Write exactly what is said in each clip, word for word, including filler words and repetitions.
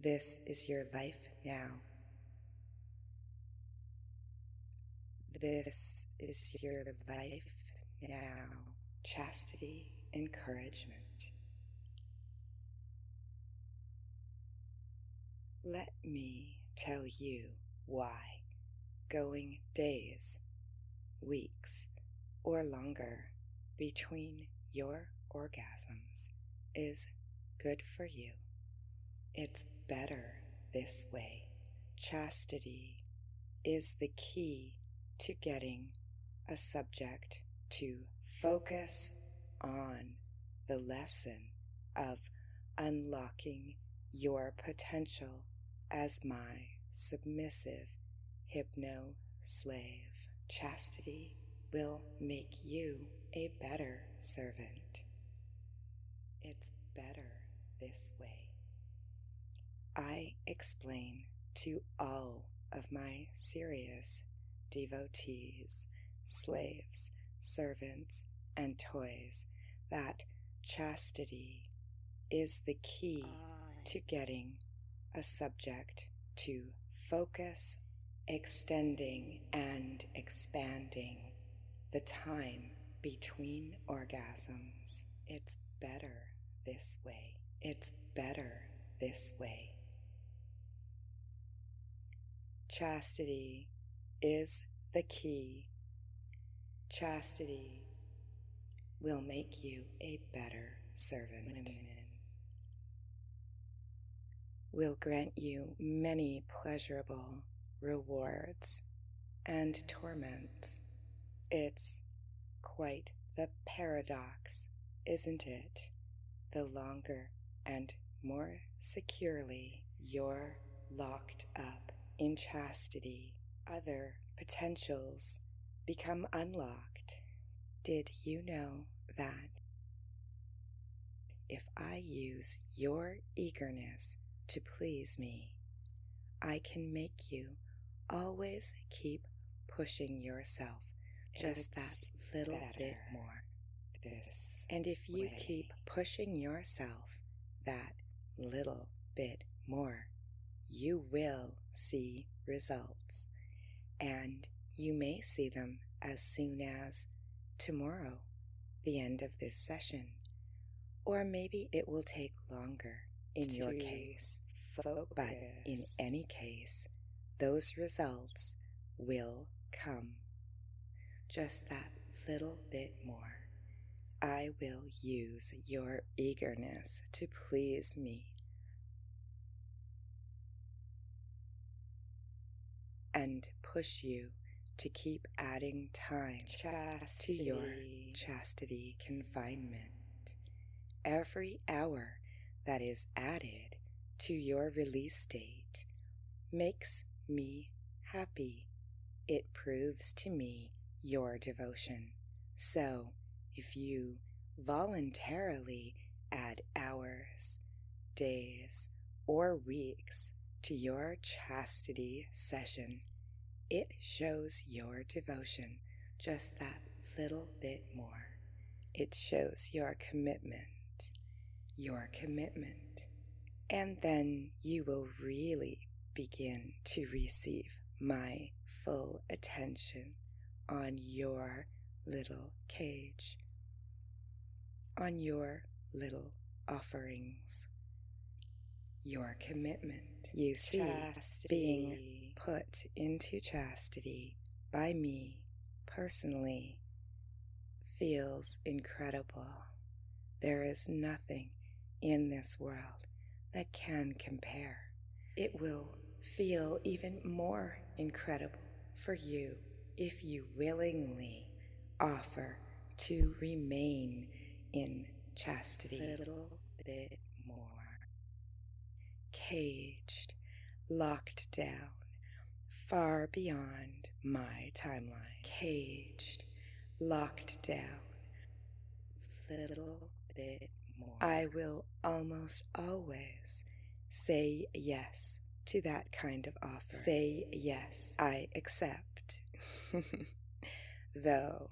This is your life now. This is your life now. Chastity, encouragement. Let me tell you why going days, weeks, or longer between your orgasms is good for you. It's better this way. Chastity is the key to getting a subject to focus on the lesson of unlocking your potential as my submissive hypno slave. Chastity will make you a better servant. It's better this way. I explain to all of my serious devotees, slaves, servants, and toys that chastity is the key to getting a subject to focus, extending and expanding the time between orgasms. It's better this way. It's better this way. Chastity is the key. Chastity will make you a better servant. Will grant you many pleasurable rewards and torments. It's quite the paradox, isn't it? The longer and more securely you're locked up in chastity, other potentials become unlocked. Did you know that if I use your eagerness to please me, I can make you always keep pushing yourself just that little bit more? This and if you way. keep pushing yourself that little bit more, you will see results, and you may see them as soon as tomorrow, the end of this session, or maybe it will take longer in your case, focus. But in any case, those results will come. Just that little bit more. I will use your eagerness to please me and push you to keep adding time chastity. to your chastity confinement. Every hour that is added to your release date makes me happy. It proves to me your devotion. So, if you voluntarily add hours, days, or weeks to your chastity session, it shows your devotion just that little bit more. It shows your commitment, your commitment. And then you will really begin to receive my full attention on your little cage, on your little offerings, your commitment. You see, chastity. Being put into chastity by me personally feels incredible. There is nothing in this world that can compare. It will feel even more incredible for you if you willingly offer to remain in chastity a little bit more. Caged, locked down, far beyond my timeline. Caged, locked down, little bit more. I will almost always say yes to that kind of offer. Say yes, I accept. Though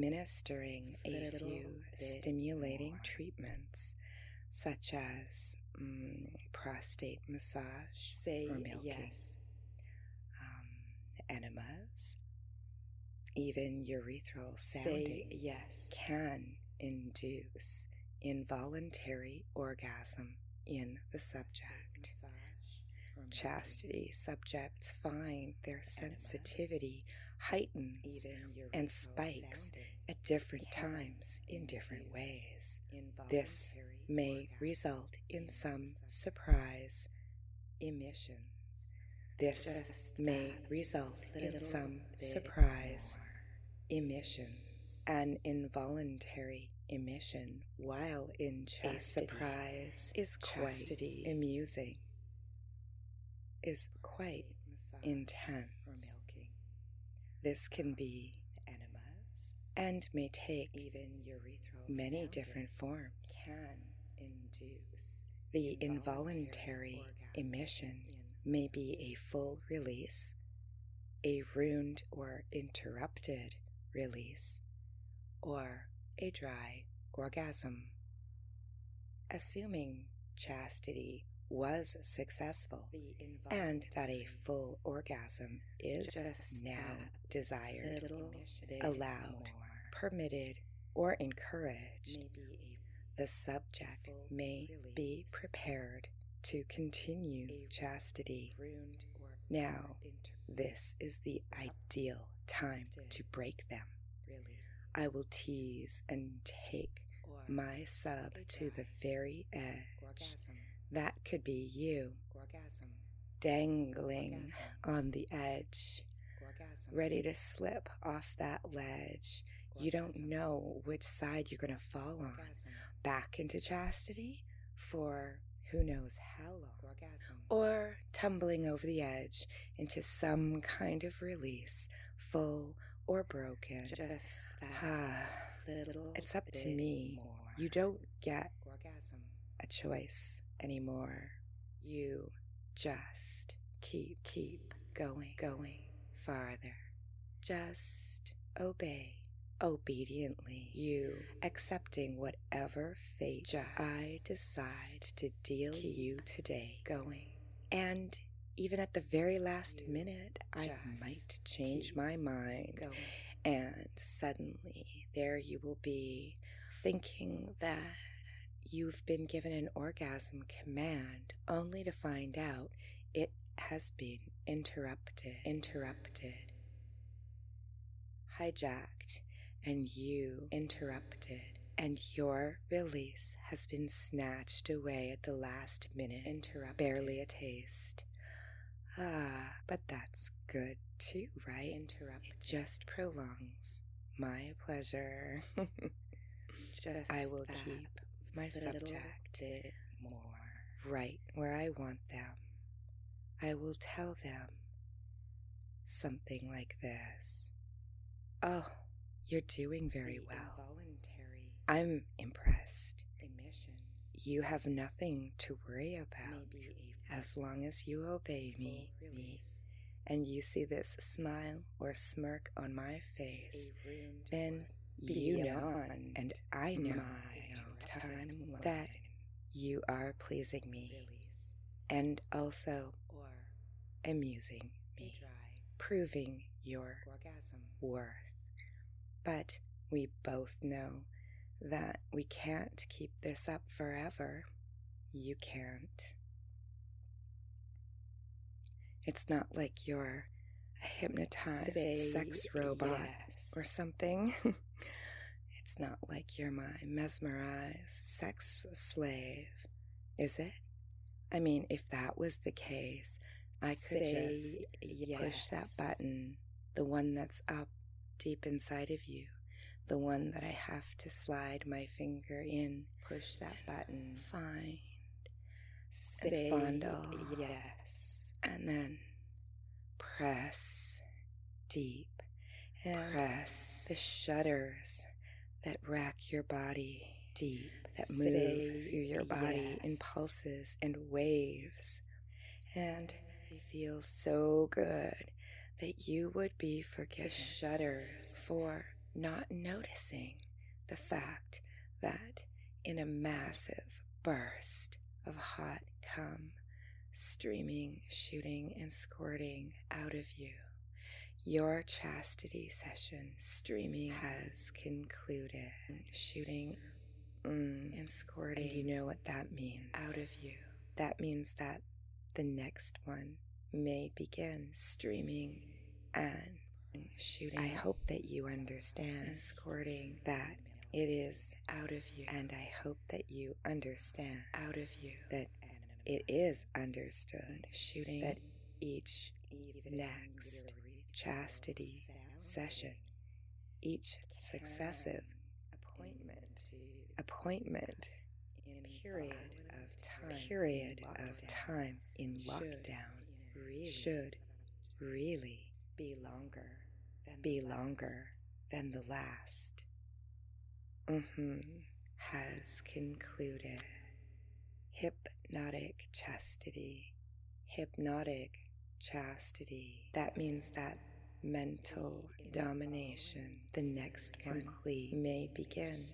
administering a few stimulating more. treatments, such as mm, prostate massage, say or milking, yes. Um, enemas, even urethral sounding, say yes, can induce involuntary orgasm in the subject. Chastity subjects find their sensitivity heightens and spikes at different times in different ways. This may result in some surprise emissions. This may result in some surprise emissions. An involuntary emission while in chastity, a surprise is quite amusing, is quite intense. This can be enemas and may take even urethral many different forms. Can induce the involuntary emission may be a full release, a ruined or interrupted release, or a dry orgasm. Assuming chastity was successful and that a full orgasm is just now desired, allowed, permitted, or encouraged, the subject may be prepared to continue chastity. Now, this is the ideal time to break them. I will tease and take my sub to the very edge. That could be you, dangling on the edge, ready to slip off that ledge. You don't know which side you're going to fall on. Back into chastity for who knows how long, or tumbling over the edge into some kind of release, full or broken. Just that little it's up to me. More. You don't get orgasm a choice anymore. You just keep, keep going, going farther. Just obey obediently. You accepting whatever fate I decide to deal you today. Going. And even at the very last you minute, I might change my mind. Going. And suddenly there you will be thinking that you've been given an orgasm command only to find out it has been interrupted, interrupted, hijacked, and you interrupted, and your release has been snatched away at the last minute, interrupted, barely a taste. Ah, but that's good too, right? Interrupted. It just prolongs my pleasure. Just I will keep my subject more right where I want them. I will tell them something like this. Oh, you're doing very well. I'm impressed. You have nothing to worry about as long as you obey me, me. And you see this smile or smirk on my face, then you know, and I know time that you are pleasing me and also amusing me, proving your worth. But we both know that we can't keep this up forever. You can't. It's not like you're a hypnotized Say sex robot yes. or something. It's not like you're my mesmerized sex slave, is it? I mean, if that was the case, I could Say just yes. push that button, the one that's up deep inside of you, the one that I have to slide my finger in, push that button, find, Say and fondle, yes, and then press deep, and press the shudders that rack your body deep, that move Say through your body yes. in pulses and waves, and they feel so good that you would be forgiven shudders for not noticing the fact that in a massive burst of hot cum streaming, shooting, and squirting out of you. Your chastity session streaming has concluded. Shooting mm, and squirting. And you know what that means. Out of you. That means that the next one may begin. Streaming and shooting. I hope that you understand. And squirting that it is out of you. And I hope that you understand out of you that it is understood. Shooting that each next chastity session, each successive appointment, appointment, period of time, period of time in lockdown should really be longer, be longer than the last. Mm-hmm. Has concluded. Hypnotic chastity. Hypnotic chastity. That means that mental domination, the next complete, may begin.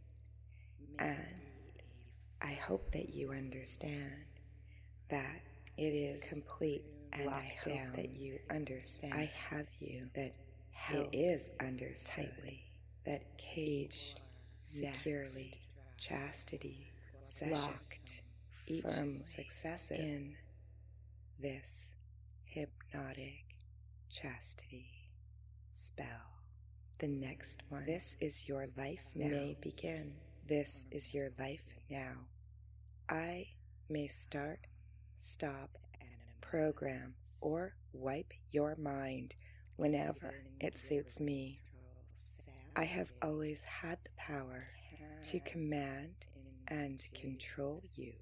And I hope that you understand that it is complete and lockdown. I hope that you understand. I have you that it is under tightly, that caged securely, chastity, session, locked, firm, successive in this hypnotic chastity spell. The next one. This is your life now. May begin. This is your life now. I may start, stop, program, or wipe your mind whenever it suits me. I have always had the power to command and control you.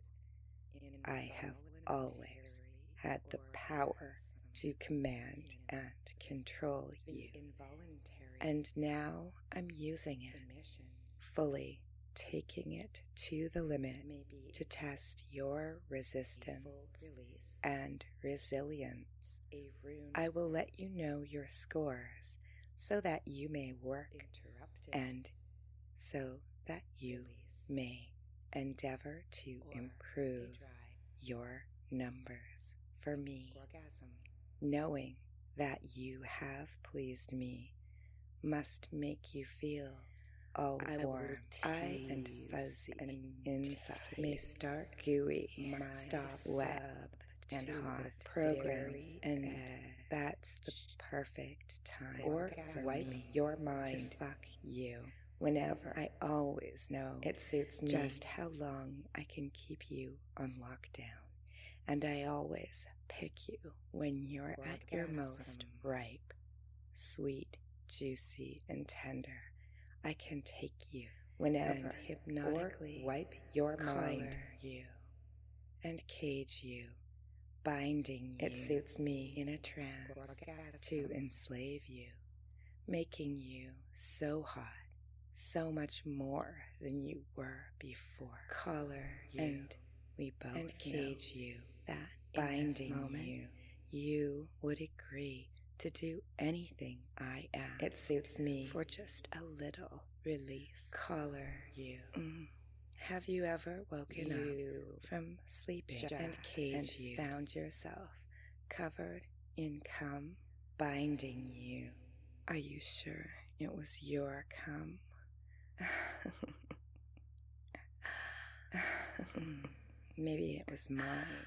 I have always had the power to command and control you. And now I'm using it fully, taking it to the limit to test your resistance and resilience. I will let you know your scores so that you may work and so that you may endeavor to improve your numbers for me. Knowing that you have pleased me must make you feel all warm, eye and fuzzy, and inside may start gooey, stop wet and hot, program, and that's the perfect time or wipe your mind to fuck you whenever. I always know it suits me just how long I can keep you on lockdown, and I always pick you when you're Orgasm. At your most ripe, sweet, juicy, and tender. I can take you whenever and hypnotically wipe your mind you and cage you, binding you. It suits me in a trance Orgasm. To enslave you, making you so hot, so much more than you were before. Collar you, and we both and cage you that binding moment, you, you would agree to do anything I ask. It suits me for just a little relief. Collar you. Mm. Have you ever woken you up from sleeping and cage and you found yourself covered in cum, binding you? Are you sure it was your cum? Maybe it was mine.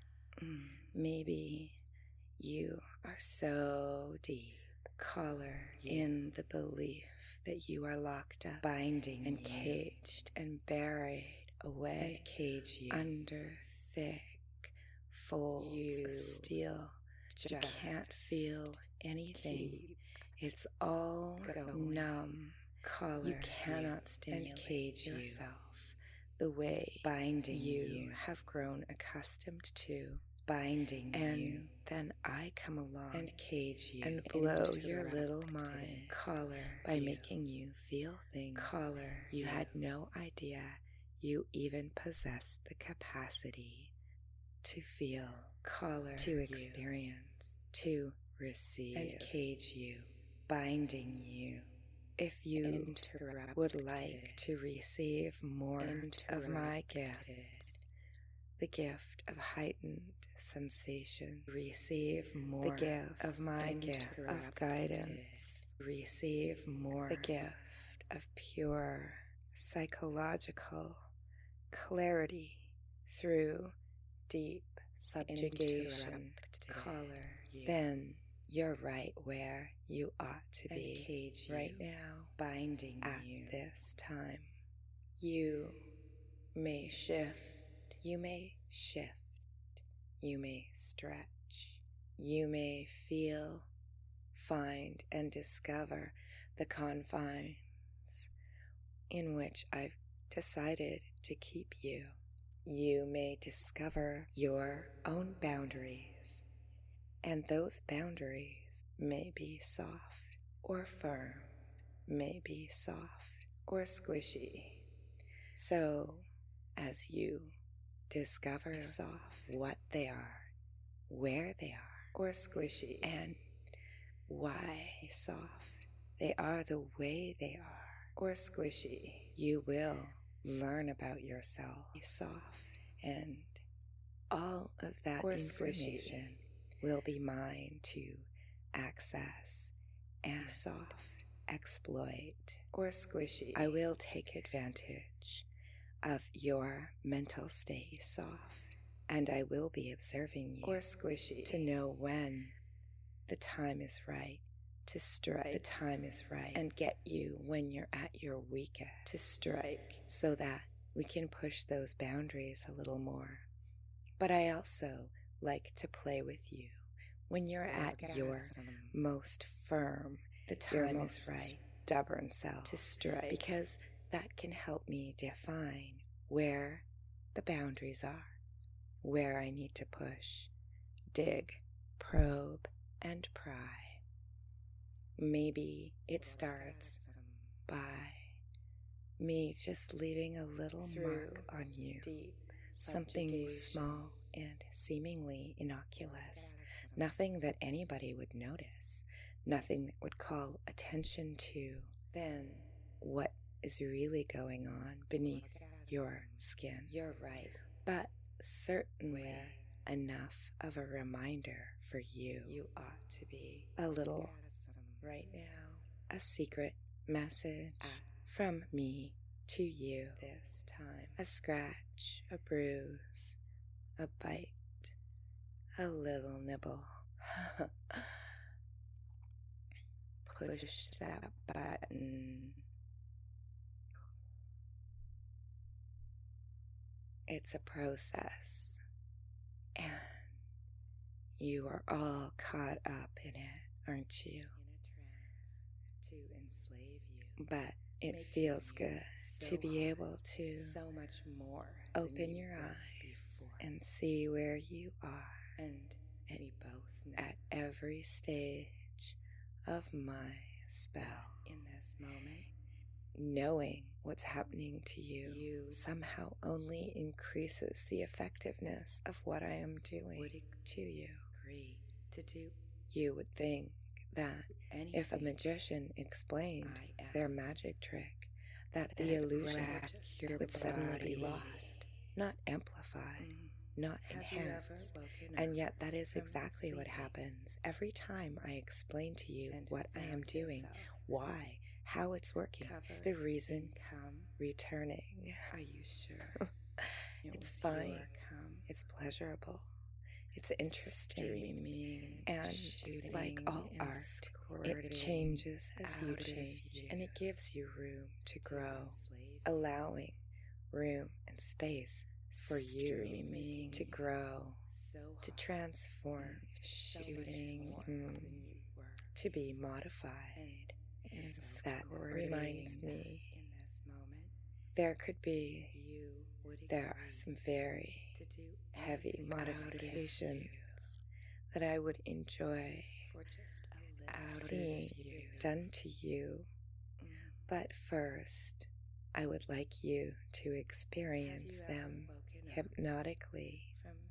Maybe you are so deep, collar in the belief that you are locked up, binding and caged and buried away and cage you under thick folds you of steel. You can't feel anything. It's all numb. Collar you cannot stimulate and cage yourself the way binding you, you have grown accustomed to. Binding and you. Then I come along and cage you and blow your little mind collar by you. Making you feel things collar you had no idea you even possessed the capacity to feel, collar to experience, you. To receive and cage you, binding you. If you would like to receive more of my gifts, the gift of heightened sensation. Receive more the gift of my gift of guidance. Receive more the gift of pure psychological clarity through deep subjugation. Color you. Then you're right where you ought to be right now, binding at you. This time. You may shift, you may shift, you may stretch, you may feel, find, and discover the confines in which I've decided to keep you. You may discover your own boundaries, and those boundaries may be soft or firm, may be soft or squishy. So, as you discover soft what they are, where they are, or squishy, and why soft they are the way they are, or squishy, you will learn about yourself soft, and all of that or information squishy will be mine to access and soft, exploit, or squishy. I will take advantage of your mental state soft, and I will be observing you or squishy to know when the time is right to strike, the time is right, and get you when you're at your weakest to strike, so that we can push those boundaries a little more. But I also like to play with you when you're at your most firm, the time is right, stubborn self to strike, because that can help me define where the boundaries are, where I need to push, dig, probe, and pry. Maybe it starts by me just leaving a little mark on you, something small and seemingly innocuous, nothing that anybody would notice, nothing that would call attention to. Then what is really going on beneath your skin? You're right, but certainly enough of a reminder for you. You ought to be a little right now, a secret message from me to you this time. A scratch, a bruise, a bite, a little nibble. Push that button. It's a process, and you are all caught up in it, aren't you? In a trance to enslave you. But it feels good so to be able to so much more open your eyes and see where you are, and we both know at every stage of my spell in this moment. Knowing what's happening to you, you somehow only increases the effectiveness of what I am doing would to you. Agree to do. You would think that if a magician explained their magic trick, that the illusion would suddenly be lost, not amplified, mm. not enhanced. And yet that is exactly what happens every time I explain to you what I am doing, why, how it's working, the reason, come, returning. Are you sure? It's fine. It's pleasurable. It's interesting. And like all art, it changes as you change, and it gives you room to grow, allowing room and space for you to grow, to transform, shooting, mm, to be modified. And that reminds me, there could be, there are some very heavy modifications that I would enjoy seeing done to you. But first, I would like you to experience them hypnotically.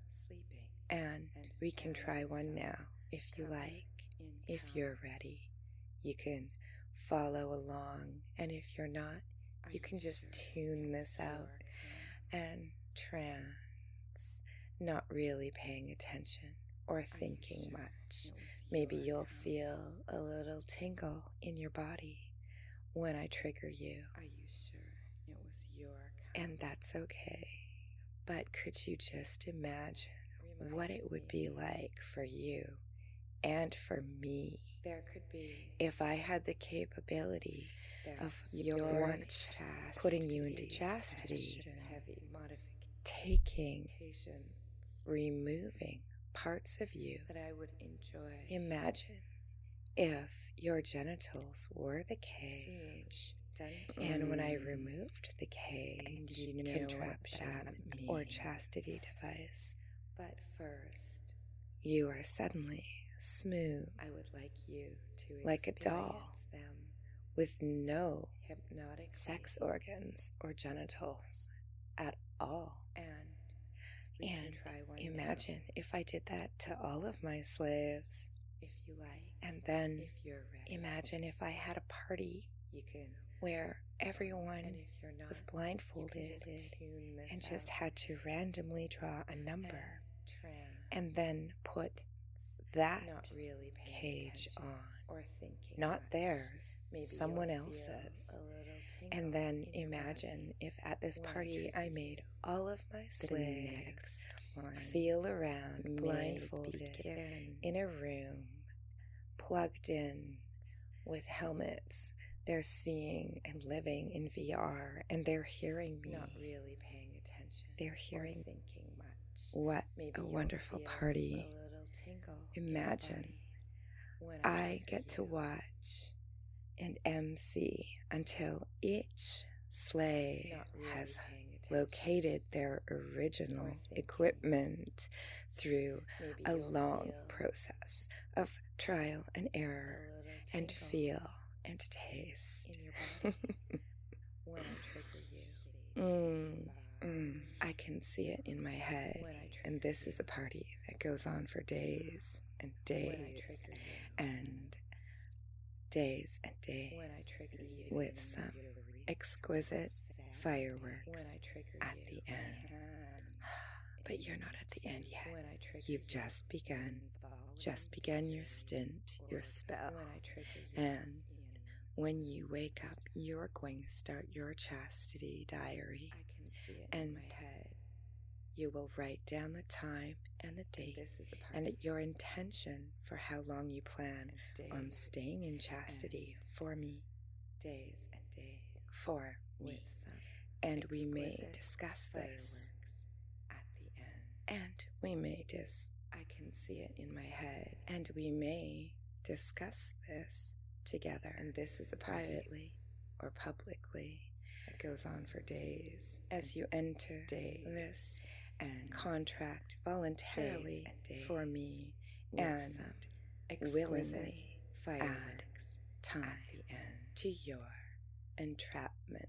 And we can try one now if you like. If you're ready, you can follow along, and if you're not, you can just tune this out and trance not really paying attention or thinking much. Maybe you'll feel a little tingle in your body when I trigger you. Are you sure it was your count? And that's okay. But could you just imagine what it would be like for you and for me? There could be if I had the capability of your once putting you into chastity, heavy taking, removing parts of you that I would enjoy. Imagine if your genitals were the cage, and when I removed the cage, contraption or chastity device, but first, you are suddenly smooth. I would like you to like a doll them with no hypnotic sex organs or genitals at all. And and try one imagine now. If I did that to all of my slaves, if you like. And then if you're ready, imagine if I had a party you can where everyone and if you're not, was blindfolded just and just had to randomly draw a number and, and then put that not really cage on or thinking not much. Theirs, maybe someone else's. And then imagine if at this party I made all of my slaves feel around blindfolded in a room, plugged in with helmets. They're seeing and living in V R, and they're hearing me. Not really paying attention. They're hearing thinking much. What maybe a wonderful party. A little tingle. Imagine I, I get you. To watch and emcee until each slave really has located their original equipment through a long process of trial and error and feel and taste. In your body. When I trigger you. Mm, mm, I can see it in my head. And this is a party that goes on for days and days and days and days with some exquisite fireworks at the end. But you're not at the end yet. You've just begun. Just begun your stint, your spell. And when you wake up, you're going to start your chastity diary. I can see it and in my head. You will write down the time and the date and your intention for how long you plan on staying in chastity for me. Days and days for me. And we may discuss this at the end. And we may dis I can see it in my head. And we may discuss this together. And this is a privately or publicly. It goes on for days. As you enter days this and contract voluntarily for me and willingly add time at the end to your entrapment.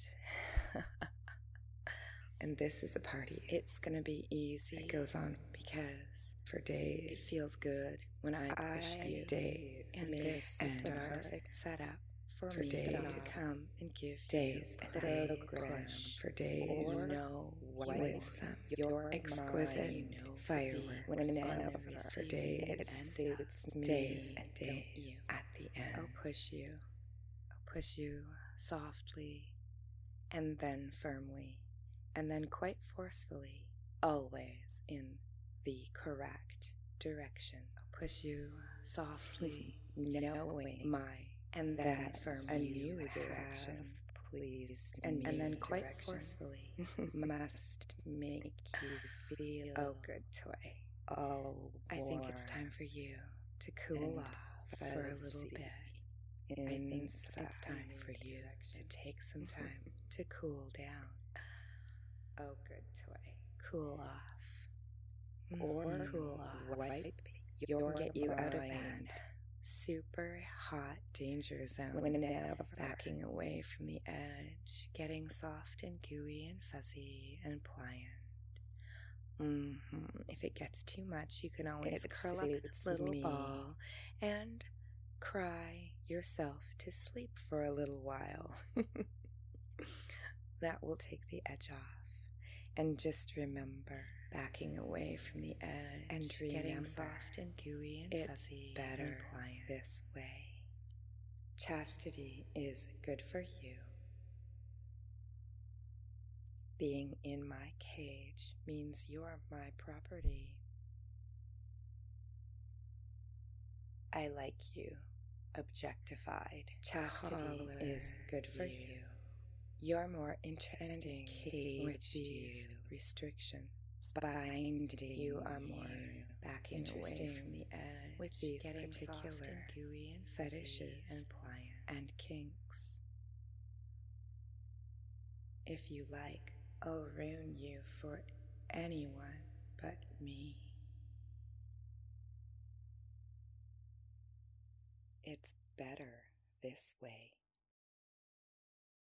And this is a party. It's going to be easy. It goes on because for days it feels good when I push I you. Days and this is the perfect setup for, for me days to come and give days and days program for days. You know with some your exquisite you know fireworks whenever for days. It's days and days at the end. I'll push you. I'll push you softly and then firmly. And then quite forcefully, always in the correct direction. I'll push you softly, knowing my and that firm a new direction, please. And, and then quite direction. Forcefully must make you feel oh good toy. Oh, I think it's time for you to cool off for a little bit. I think it's time for you to take some time to cool down. Oh, good toy. Cool off. Mm-hmm. Or cool off. Wipe your get you out of bed. Super hot danger zone. When never backing away from the edge, getting soft and gooey and fuzzy and pliant. Mm-hmm. If it gets too much, you can always curl up its little me. Ball and cry yourself to sleep for a little while. That will take the edge off. And just remember, backing away from the edge and getting soft and gooey and fuzzy, better and pliant this way. Chastity is good for you. Being in my cage means you're my property. I like you, objectified. Chastity is good for you. You're more interesting with these restrictions. Binding you are more backing away from the edge with these particular and gooey and fetishes and pliant and kinks. If you like, I'll ruin you for anyone but me. It's better this way.